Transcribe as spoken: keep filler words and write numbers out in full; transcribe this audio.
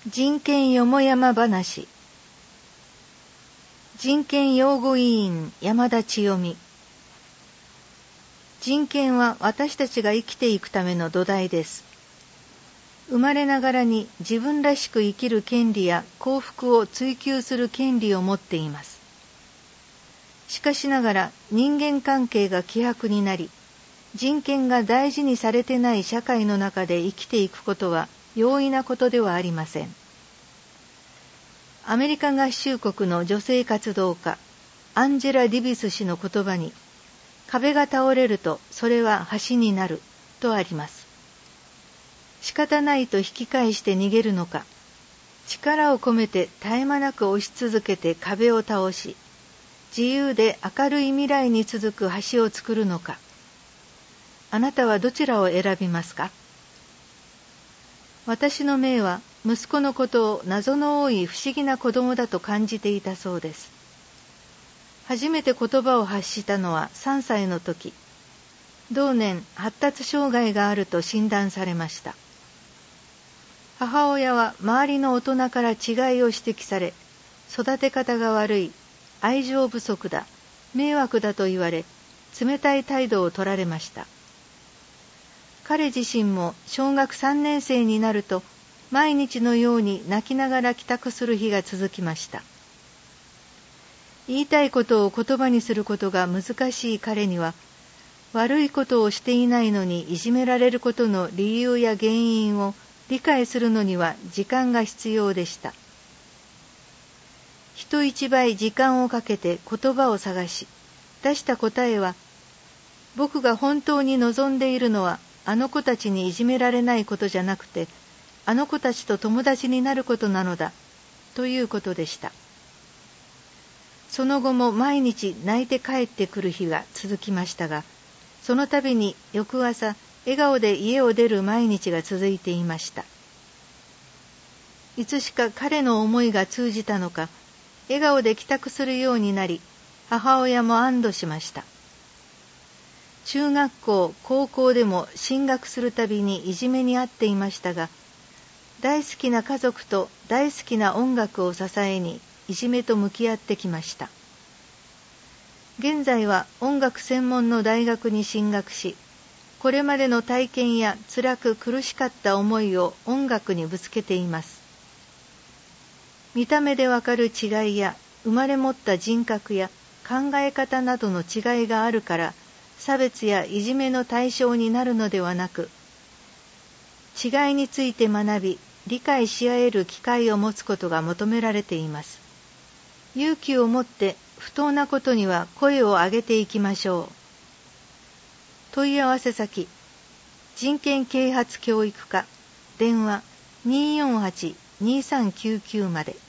人権よもやま話。人権擁護委員山田千代美。人権は私たちが生きていくための土台です。生まれながらに自分らしく生きる権利や幸福を追求する権利を持っています。しかしながら人間関係が希薄になり、人権が大事にされてない社会の中で生きていくことは容易なことではありません。アメリカ合衆国の女性活動家アンジェラ・ディビス氏の言葉に、壁が倒れるとそれは橋になるとあります。仕方ないと引き返して逃げるのか、力を込めて絶え間なく押し続けて壁を倒し、自由で明るい未来に続く橋を作るのか、あなたはどちらを選びますか？私の姪は息子のことを謎の多い不思議な子供だと感じていたそうです。初めて言葉を発したのはさんさいの時、同年発達障害があると診断されました。母親は周りの大人から違いを指摘され、育て方が悪い、愛情不足だ、迷惑だと言われ、冷たい態度を取られました。彼自身も小学さんねん生になると、毎日のように泣きながら帰宅する日が続きました。言いたいことを言葉にすることが難しい彼には、悪いことをしていないのにいじめられることの理由や原因を理解するのには時間が必要でした。人一倍時間をかけて言葉を探し、出した答えは、僕が本当に望んでいるのは、あの子たちにいじめられないことじゃなくて、あの子たちと友達になることなのだ、ということでした。その後も毎日泣いて帰ってくる日が続きましたが、その度に翌朝、笑顔で家を出る毎日が続いていました。いつしか彼の思いが通じたのか、笑顔で帰宅するようになり、母親も安堵しました。中学校、高校でも進学するたびにいじめにあっていましたが、大好きな家族と大好きな音楽を支えにいじめと向き合ってきました。現在は音楽専門の大学に進学し、これまでの体験や辛く苦しかった思いを音楽にぶつけています。見た目でわかる違いや生まれ持った人格や考え方などの違いがあるから差別やいじめの対象になるのではなく、違いについて学び理解し合える機会を持つことが求められています。勇気を持って不当なことには声を上げていきましょう。問い合わせ先、人権啓発教育課、電話 にーよんはち にーさんきゅうきゅう まで。